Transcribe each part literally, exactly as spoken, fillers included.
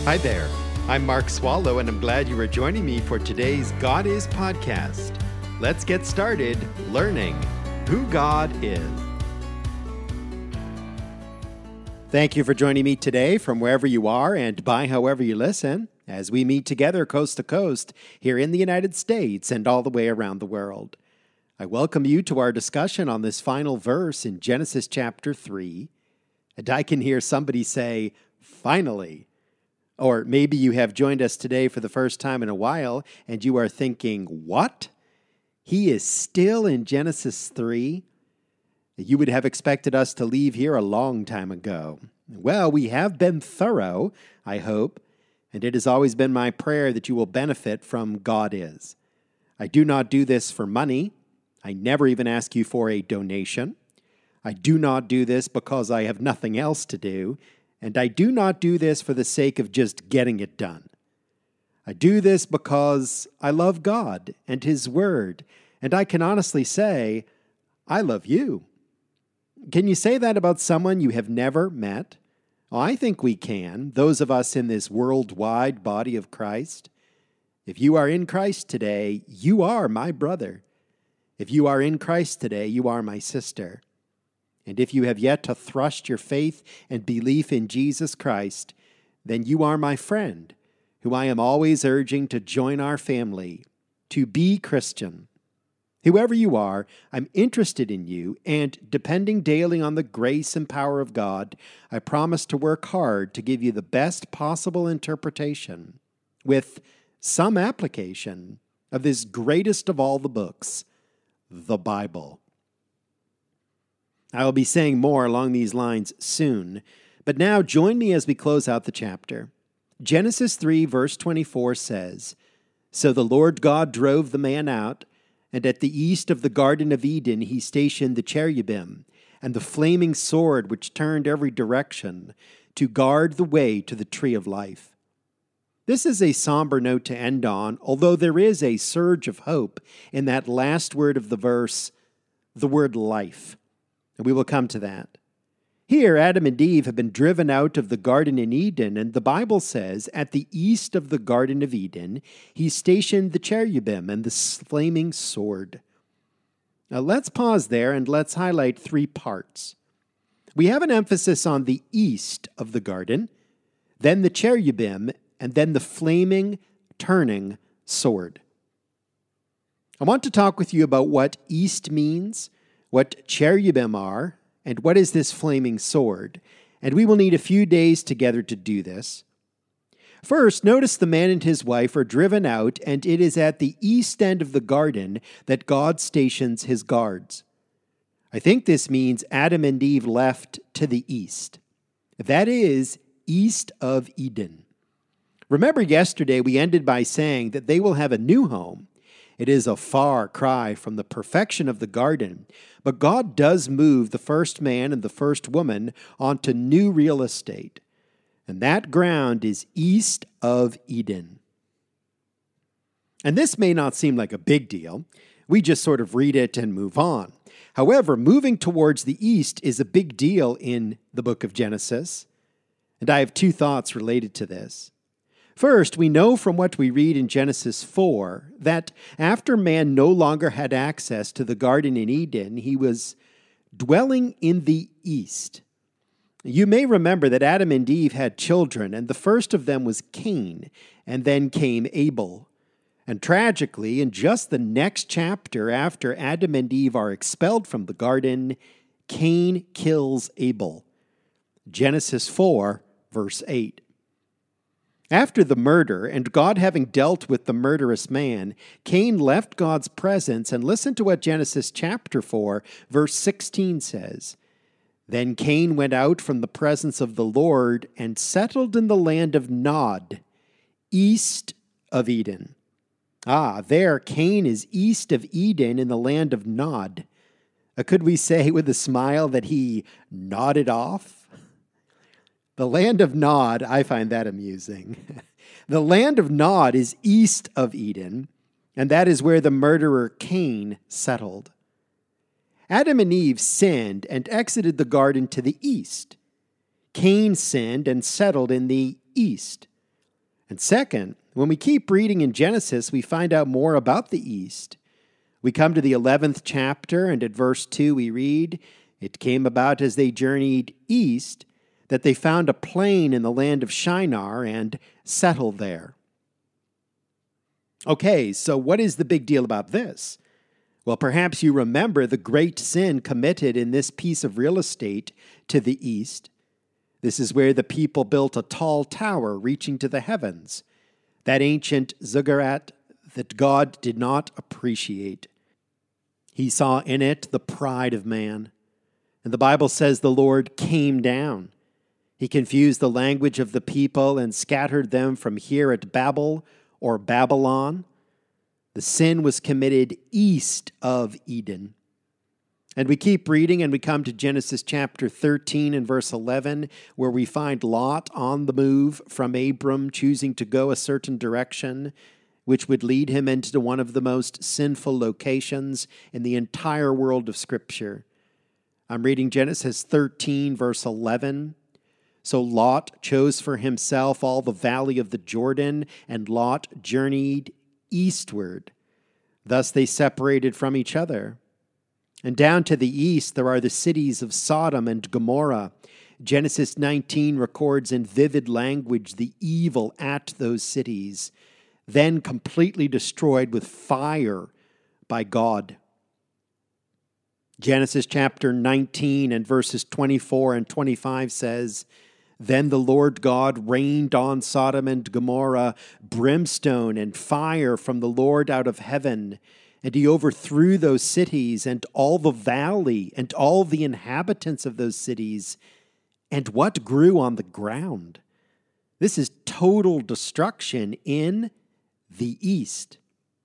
Hi there. I'm Mark Swallow, and I'm glad you are joining me for today's God Is podcast. Let's get started learning who God is. Thank you for joining me today from wherever you are and by however you listen, as we meet together coast to coast here in the United States and all the way around the world. I welcome you to our discussion on this final verse in Genesis chapter three. And I can hear somebody say, finally. Or maybe you have joined us today for the first time in a while, and you are thinking, what? He is still in Genesis three? You would have expected us to leave here a long time ago. Well, we have been thorough, I hope, and it has always been my prayer that you will benefit from God Is. I do not do this for money. I never even ask you for a donation. I do not do this because I have nothing else to do. And I do not do this for the sake of just getting it done. I do this because I love God and His Word, and I can honestly say, I love you. Can you say that about someone you have never met? Oh, I think we can, those of us in this worldwide body of Christ. If you are in Christ today, you are my brother. If you are in Christ today, you are my sister. And if you have yet to thrust your faith and belief in Jesus Christ, then you are my friend, who I am always urging to join our family, to be Christian. Whoever you are, I'm interested in you, and depending daily on the grace and power of God, I promise to work hard to give you the best possible interpretation, with some application, of this greatest of all the books, the Bible. I will be saying more along these lines soon, but now join me as we close out the chapter. Genesis three, verse twenty-four says, So the Lord God drove the man out, and at the east of the Garden of Eden he stationed the cherubim, and the flaming sword which turned every direction, to guard the way to the tree of life. This is a somber note to end on, although there is a surge of hope in that last word of the verse, the word life. And we will come to that. Here, Adam and Eve have been driven out of the Garden in Eden, and the Bible says, at the east of the Garden of Eden, he stationed the cherubim and the flaming sword. Now let's pause there and let's highlight three parts. We have an emphasis on the east of the garden, then the cherubim, and then the flaming, turning sword. I want to talk with you about what east means, what cherubim are, and what is this flaming sword. And we will need a few days together to do this. First, notice the man and his wife are driven out, and it is at the east end of the garden that God stations his guards. I think this means Adam and Eve left to the east. That is, east of Eden. Remember yesterday we ended by saying that they will have a new home. It is a far cry from the perfection of the garden, but God does move the first man and the first woman onto new real estate, and that ground is east of Eden. And this may not seem like a big deal. We just sort of read it and move on. However, moving towards the east is a big deal in the book of Genesis, and I have two thoughts related to this. First, we know from what we read in Genesis four that after man no longer had access to the garden in Eden, he was dwelling in the east. You may remember that Adam and Eve had children, and the first of them was Cain, and then came Abel. And tragically, in just the next chapter after Adam and Eve are expelled from the garden, Cain kills Abel. Genesis four, verse eight. After the murder, and God having dealt with the murderous man, Cain left God's presence, and listen to what Genesis chapter four, verse sixteen says. Then Cain went out from the presence of the Lord and settled in the land of Nod, east of Eden. Ah, there Cain is east of Eden in the land of Nod. Uh, could we say with a smile that he nodded off? The land of Nod, I find that amusing. The land of Nod is east of Eden, and that is where the murderer Cain settled. Adam and Eve sinned and exited the garden to the east. Cain sinned and settled in the east. And second, when we keep reading in Genesis, we find out more about the east. We come to the eleventh chapter, and at verse two we read, "It came about as they journeyed east that they found a plain in the land of Shinar and settled there." Okay, so what is the big deal about this? Well, perhaps you remember the great sin committed in this piece of real estate to the east. This is where the people built a tall tower reaching to the heavens, that ancient ziggurat that God did not appreciate. He saw in it the pride of man. And the Bible says the Lord came down. He confused the language of the people and scattered them from here at Babel or Babylon. The sin was committed east of Eden. And we keep reading and we come to Genesis chapter thirteen and verse eleven, where we find Lot on the move from Abram, choosing to go a certain direction, which would lead him into one of the most sinful locations in the entire world of Scripture. I'm reading Genesis thirteen, verse eleven. "So Lot chose for himself all the valley of the Jordan, and Lot journeyed eastward. Thus they separated from each other. And down to the east there are the cities of Sodom and Gomorrah. Genesis nineteen records in vivid language the evil at those cities, then completely destroyed with fire by God. Genesis chapter nineteen and verses twenty-four and twenty-five says, "Then the Lord God rained on Sodom and Gomorrah brimstone and fire from the Lord out of heaven, and he overthrew those cities and all the valley and all the inhabitants of those cities, and what grew on the ground." This is total destruction in the east.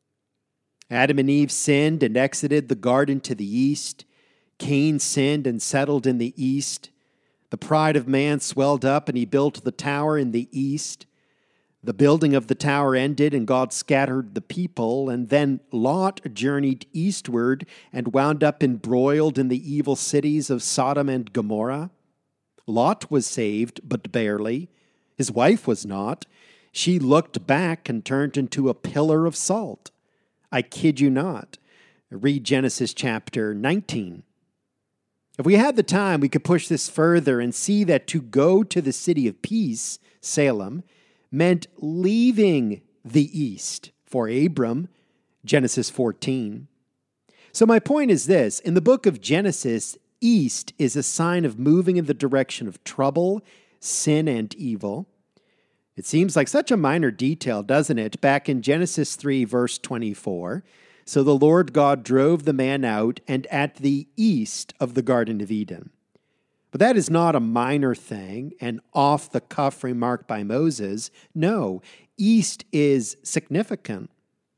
Adam and Eve sinned and exited the garden to the east. Cain sinned and settled in the east. The pride of man swelled up, and he built the tower in the east. The building of the tower ended, and God scattered the people, and then Lot journeyed eastward and wound up embroiled in the evil cities of Sodom and Gomorrah. Lot was saved, but barely. His wife was not. She looked back and turned into a pillar of salt. I kid you not. Read Genesis chapter nineteen. If we had the time, we could push this further and see that to go to the city of peace, Salem, meant leaving the east for Abram, Genesis fourteen. So my point is this: in the book of Genesis, east is a sign of moving in the direction of trouble, sin, and evil. It seems like such a minor detail, doesn't it? Back in Genesis three, verse twenty-four, "So the Lord God drove the man out and at the east of the Garden of Eden." But that is not a minor thing, an off-the-cuff remark by Moses. No, east is significant.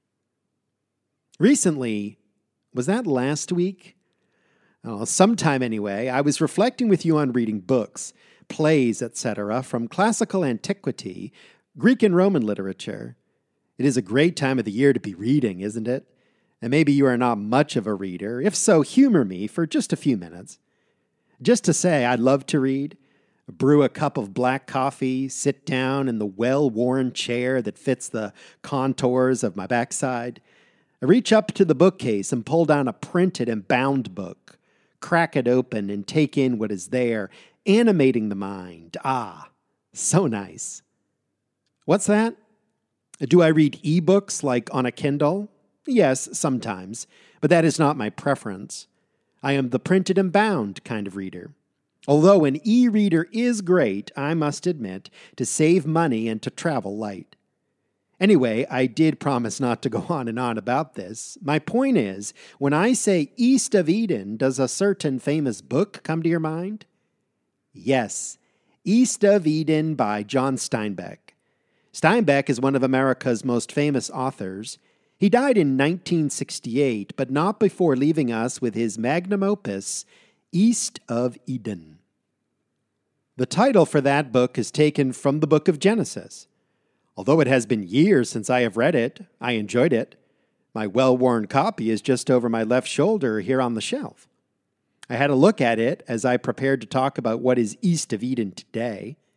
Recently, was that last week? Oh, sometime anyway, I was reflecting with you on reading books, plays, et cetera, from classical antiquity, Greek and Roman literature. It is a great time of the year to be reading, isn't it? And maybe you are not much of a reader. If so, humor me for just a few minutes. Just to say, I love to read, brew a cup of black coffee, sit down in the well-worn chair that fits the contours of my backside. I reach up to the bookcase and pull down a printed and bound book, crack it open and take in what is there, animating the mind. Ah, so nice. What's that? Do I read ebooks like on a Kindle? Yes, sometimes, but that is not my preference. I am the printed and bound kind of reader. Although an e-reader is great, I must admit, to save money and to travel light. Anyway, I did promise not to go on and on about this. My point is, when I say East of Eden, does a certain famous book come to your mind? Yes, East of Eden by John Steinbeck. Steinbeck is one of America's most famous authors. He died in nineteen sixty-eight, but not before leaving us with his magnum opus, East of Eden. The title for that book is taken from the book of Genesis. Although it has been years since I have read it, I enjoyed it. My well-worn copy is just over my left shoulder here on the shelf. I had a look at it as I prepared to talk about what is East of Eden today.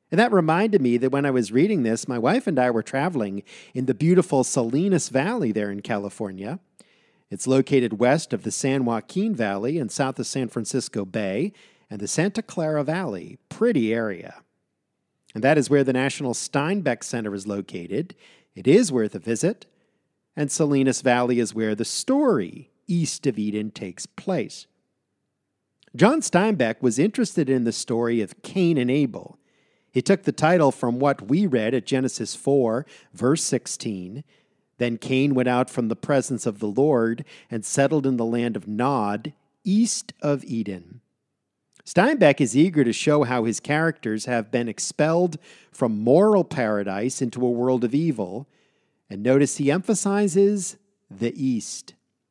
And that reminded me that when I was reading this, my wife and I were traveling in the beautiful Salinas Valley there in California. It's located west of the San Joaquin Valley and south of San Francisco Bay and the Santa Clara Valley. Pretty area. And that is where the National Steinbeck Center is located. It is worth a visit. And Salinas Valley is where the story East of Eden takes place. John Steinbeck was interested in the story of Cain and Abel. He took the title from what we read at Genesis four, verse sixteen. Then Cain went out from the presence of the Lord and settled in the land of Nod, east of Eden. Steinbeck is eager to show how his characters have been expelled from moral paradise into a world of evil, and notice he emphasizes the East.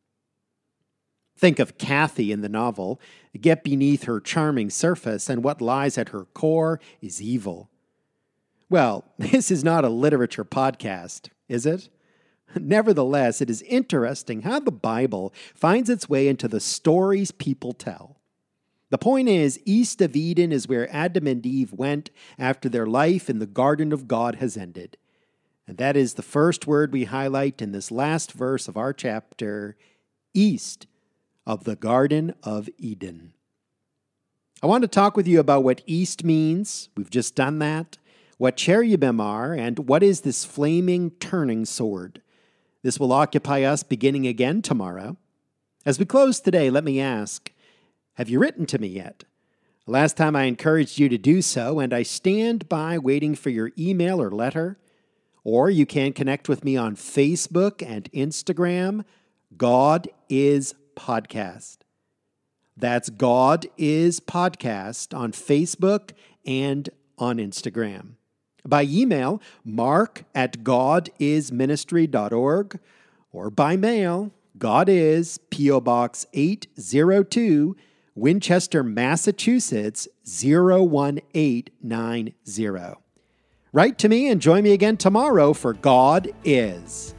Think of Kathy in the novel. Get beneath her charming surface, and what lies at her core is evil. Well, this is not a literature podcast, is it? Nevertheless, it is interesting how the Bible finds its way into the stories people tell. The point is, east of Eden is where Adam and Eve went after their life in the garden of God has ended. And that is the first word we highlight in this last verse of our chapter, east of the Garden of Eden. I want to talk with you about what east means. We've just done that. What cherubim are, and what is this flaming turning sword. This will occupy us beginning again tomorrow. As we close today, let me ask, have you written to me yet? Last time I encouraged you to do so, and I stand by waiting for your email or letter. Or you can connect with me on Facebook and Instagram, God is Podcast. That's God is Podcast on Facebook and on Instagram. By email, mark at godisministry dot org, or by mail, God is, P O Box eight oh two, Winchester, Massachusetts, zero one eight nine zero. Write to me and join me again tomorrow for God Is.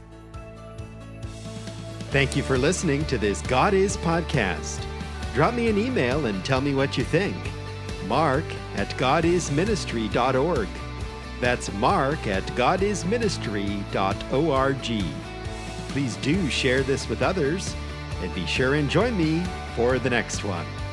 Thank you for listening to this God Is podcast. Drop me an email and tell me what you think. Mark at godisministry dot org. That's Mark at godisministry dot org. Please do share this with others, and be sure and join me for the next one.